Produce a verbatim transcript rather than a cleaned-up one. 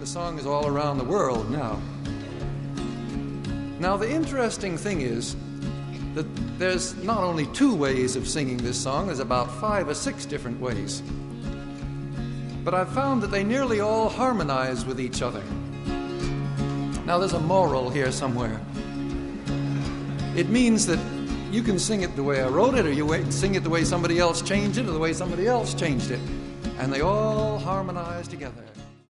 the song is all around the world now. Now, the interesting thing is that there's not only two ways of singing this song, there's about five or six different ways. But I've found that they nearly all harmonize with each other. Now, there's a moral here somewhere. It means that you can sing it the way I wrote it, or you can sing it the way somebody else changed it, or the way somebody else changed it. And they all harmonize together.